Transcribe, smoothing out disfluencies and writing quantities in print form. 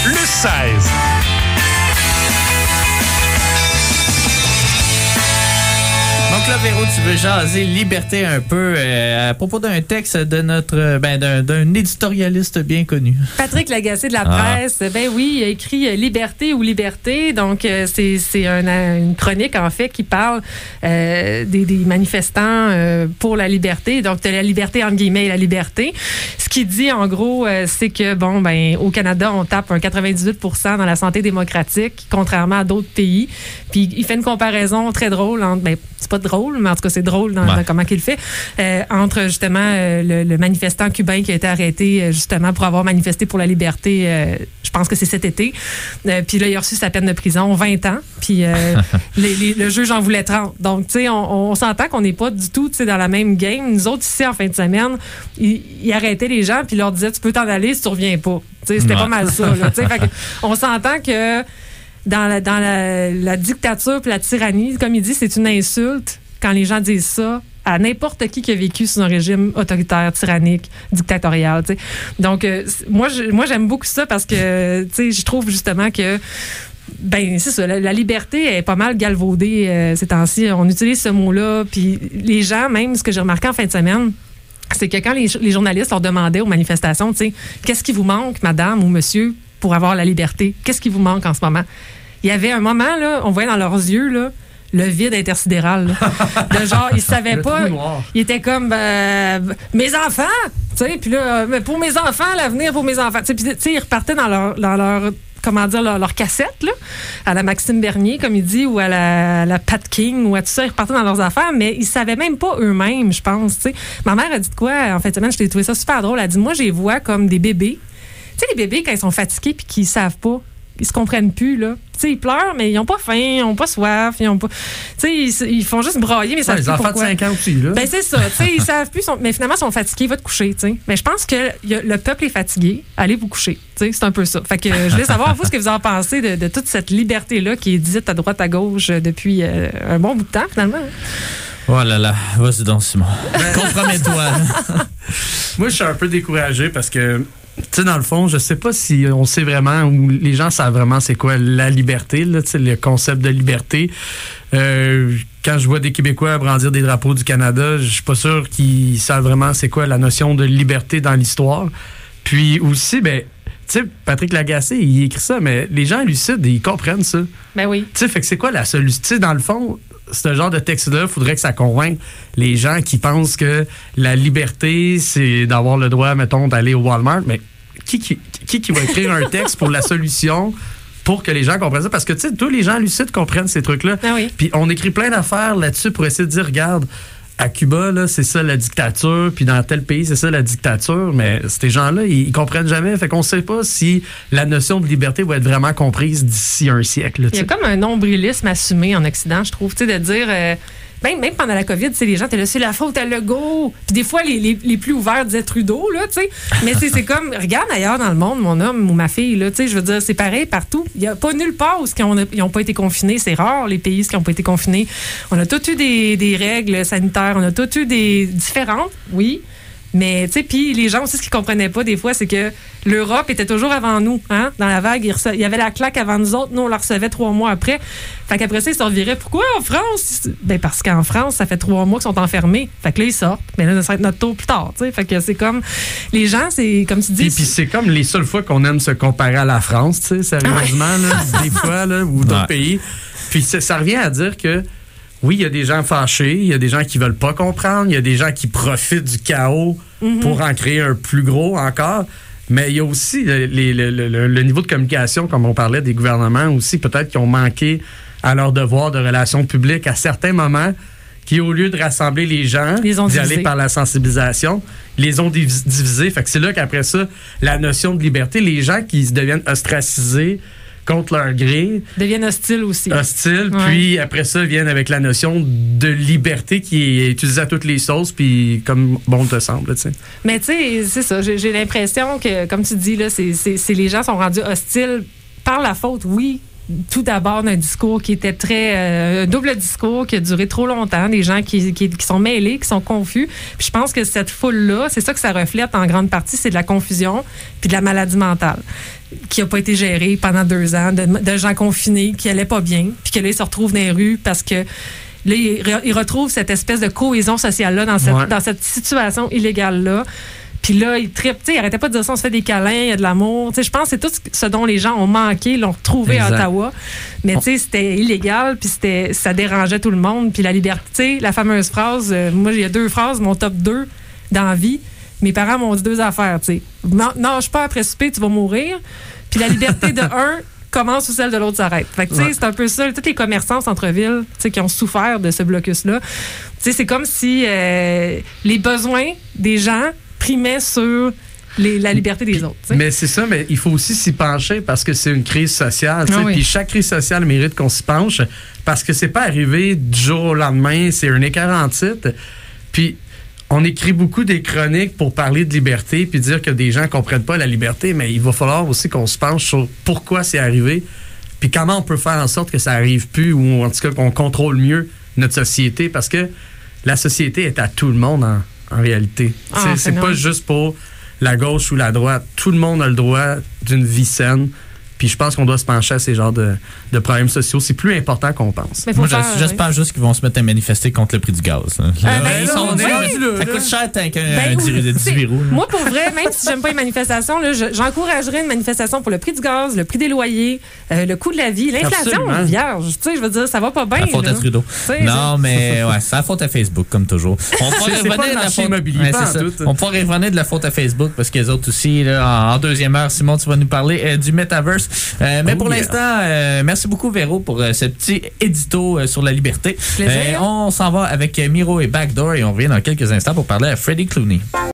le 16. Donc là, Véro, tu veux jaser liberté un peu à propos d'un texte de notre d'un éditorialiste bien connu. Patrick Lagacé de la presse, ben oui, il a écrit Liberté ou Liberté. Donc, c'est une chronique, en fait, qui parle des manifestants pour la liberté. Donc, de la liberté, entre guillemets, et la liberté. Ce qu'il dit, en gros, c'est que, au Canada, on tape un 98% dans la santé démocratique, contrairement à d'autres pays. Puis, il fait une comparaison très drôle entre, c'est pas drôle, mais en tout cas, c'est drôle dans comment qu'il le fait, entre, justement, le manifestant cubain qui a été arrêté, justement, pour avoir manifesté pour la liberté, je pense que c'est cet été. Puis là, il a reçu sa peine de prison, 20 ans. Puis le juge en voulait 30. Donc, tu sais, on s'entend qu'on n'est pas du tout, tu sais, dans la même game. Nous autres, ici, en fin de semaine, ils arrêtaient les gens, puis ils leur disaient, tu peux t'en aller si tu reviens pas. Tu sais, c'était pas mal ça, là. Tu sais, fait que on s'entend que dans la dictature puis la tyrannie, comme il dit, c'est une insulte quand les gens disent ça à n'importe qui a vécu sous un régime autoritaire, tyrannique, dictatorial. T'sais. Donc, moi, j'aime beaucoup ça parce que, je trouve justement que c'est ça, la liberté est pas mal galvaudée ces temps-ci. On utilise ce mot-là, puis les gens, même, ce que j'ai remarqué en fin de semaine, c'est que quand les journalistes leur demandaient aux manifestations, qu'est-ce qui vous manque, madame ou monsieur, pour avoir la liberté? Qu'est-ce qui vous manque en ce moment? Il y avait un moment, là, on voyait dans leurs yeux, là, le vide intersidéral. Là. De genre, ils savaient pas. Ils étaient comme, mes enfants! Tu sais, puis là, pour mes enfants, l'avenir pour mes enfants. Tu sais, ils repartaient dans leur comment dire, leur cassette, là, à la Maxime Bernier, comme il dit, ou à la Pat King, ou à tout ça, ils repartaient dans leurs affaires, mais ils savaient même pas eux-mêmes, je pense, tu sais. Ma mère a dit de quoi, en fin de semaine, j'ai trouvé ça super drôle, elle a dit, moi, je les vois comme des bébés. Tu sais, les bébés, quand ils sont fatigués puis qu'ils savent pas, ils se comprennent plus, là. Tu sais, ils pleurent, mais ils ont pas faim, ils ont pas soif, ils ont pas... Tu sais, ils font juste broyer, mais ça les enfants de 5 ans aussi, là. Ben, c'est ça. Tu sais, ils savent plus, mais finalement, ils sont fatigués, va te coucher, tu sais. Mais je pense que le peuple est fatigué, allez vous coucher. Tu sais, c'est un peu ça. Fait que je voulais savoir, vous, ce que vous en pensez de toute cette liberté-là qui est dite à droite, à gauche depuis un bon bout de temps, finalement. Oh là là, vas-y donc, Simon. Compromets-toi. Moi, je suis un peu découragé parce que, tu sais, dans le fond, je sais pas si on sait vraiment ou les gens savent vraiment c'est quoi la liberté, là, tu sais, le concept de liberté. Quand je vois des Québécois brandir des drapeaux du Canada, je suis pas sûr qu'ils savent vraiment c'est quoi la notion de liberté dans l'histoire. Puis aussi, tu sais, Patrick Lagacé, il écrit ça, mais les gens lucides, ils comprennent ça. Ben oui. Tu sais, fait que c'est quoi la solution? Tu sais, dans le fond, ce genre de texte-là, il faudrait que ça convainque les gens qui pensent que la liberté, c'est d'avoir le droit, mettons, d'aller au Walmart. Mais qui va écrire un texte pour la solution pour que les gens comprennent ça? Parce que, tu sais, tous les gens lucides comprennent ces trucs-là. Ah oui. Puis on écrit plein d'affaires là-dessus pour essayer de dire, regarde, à Cuba, là, c'est ça la dictature, puis dans tel pays, c'est ça la dictature, mais ces gens-là, ils comprennent jamais. Fait qu'on sait pas si la notion de liberté va être vraiment comprise d'ici un siècle. Là, il y a comme un nombrilisme assumé en Occident, je trouve, tu sais, de dire... Même pendant la COVID, les gens étaient là, c'est la faute à Legault. Puis des fois, les plus ouverts disaient Trudeau, là, tu sais. Mais c'est comme, regarde ailleurs dans le monde, mon homme ou ma fille, là, tu sais, je veux dire, c'est pareil partout. Il n'y a pas nulle part où ils n'ont pas été confinés. C'est rare, les pays qui n'ont pas été confinés. On a tous eu des règles sanitaires, on a tous eu des différentes, oui. Mais, tu sais, puis les gens aussi, ce qu'ils comprenaient pas des fois, c'est que l'Europe était toujours avant nous, hein, dans la vague. Il y avait la claque avant nous autres. Nous, on la recevait 3 mois après. Fait qu'après ça, ils se revirait. Pourquoi en France? Ben, parce qu'en France, ça fait 3 mois qu'ils sont enfermés. Fait que là, ils sortent. Mais là, ça va être notre tour plus tard, tu sais. Fait que c'est comme, les gens, c'est comme tu dis. Puis c'est comme les seules fois qu'on aime se comparer à la France, tu sais, sérieusement, là, des fois, là, ou d'autres pays. Puis ça revient à dire que, oui, il y a des gens fâchés, il y a des gens qui veulent pas comprendre, il y a des gens qui profitent du chaos pour en créer un plus gros encore. Mais il y a aussi le niveau de communication, comme on parlait des gouvernements aussi, peut-être qui ont manqué à leur devoir de relations publiques à certains moments, qui, au lieu de rassembler les gens, d'y aller par la sensibilisation, les ont divisés. Fait que c'est là qu'après ça, la notion de liberté, les gens qui se deviennent ostracisés contre leur gré. Deviennent hostiles aussi. Hostiles, puis après ça, viennent avec la notion de liberté qui est utilisée à toutes les sauces, puis comme bon te semble, tu sais. Mais tu sais, c'est ça, j'ai l'impression que, comme tu dis, là, c'est les gens sont rendus hostiles par la faute, oui, tout d'abord d'un discours qui était un double discours qui a duré trop longtemps, des gens qui sont mêlés, qui sont confus. Puis je pense que cette foule-là, c'est ça que ça reflète en grande partie, c'est de la confusion puis de la maladie mentale qui n'a pas été gérée pendant 2 ans, de gens confinés qui allaient pas bien, puis que là, ils se retrouvent dans les rues parce que là, ils retrouvent cette espèce de cohésion sociale-là dans cette situation illégale-là. Puis là, ils trippent. Ils n'arrêtaient pas de dire ça, on se fait des câlins, il y a de l'amour. Je pense que c'est tout ce dont les gens ont manqué, l'ont retrouvé à Ottawa. Mais c'était illégal, puis ça dérangeait tout le monde. Puis la liberté, la fameuse phrase, moi, il y a 2 phrases, mon top 2 dans la vie. Mes parents m'ont dit 2 affaires. Non, je suis pas après souper, tu vas mourir. Puis la liberté de un commence où celle de l'autre s'arrête. Fait que, c'est un peu ça. Tous les commerçants au centre-ville qui ont souffert de ce blocus-là, c'est comme si les besoins des gens primaient sur la liberté des autres. T'sais. Mais c'est ça, mais il faut aussi s'y pencher parce que c'est une crise sociale. Puis chaque crise sociale mérite qu'on s'y penche parce que c'est pas arrivé du jour au lendemain, c'est un écart en titre. Puis on écrit beaucoup des chroniques pour parler de liberté puis dire que des gens comprennent pas la liberté, mais il va falloir aussi qu'on se penche sur pourquoi c'est arrivé puis comment on peut faire en sorte que ça arrive plus ou en tout cas qu'on contrôle mieux notre société parce que la société est à tout le monde en réalité. C'est pas juste pour la gauche ou la droite. Tout le monde a le droit d'une vie saine. Puis je pense qu'on doit se pencher à ces genres de problèmes sociaux. C'est plus important qu'on pense. Moi, j'espère juste qu'ils vont se mettre à manifester contre le prix du gaz. Ça coûte cher qu'un 18 roues. Moi, pour vrai, même si j'aime pas les manifestations, j'encouragerais une manifestation pour le prix du gaz, le prix des loyers, le coût de la vie, l'inflation vierge. Je veux dire, ça va pas bien. La faute à Trudeau. Non, mais c'est la faute à Facebook, comme toujours. On pourrait revenir de la faute à Facebook parce que les autres aussi, en deuxième heure, Simon, tu vas nous parler du Metaverse. Mais pour l'instant, merci beaucoup Véro pour ce petit édito sur la liberté. On s'en va avec Miro et Backdoor et on revient dans quelques instants pour parler à Freddie Clooney.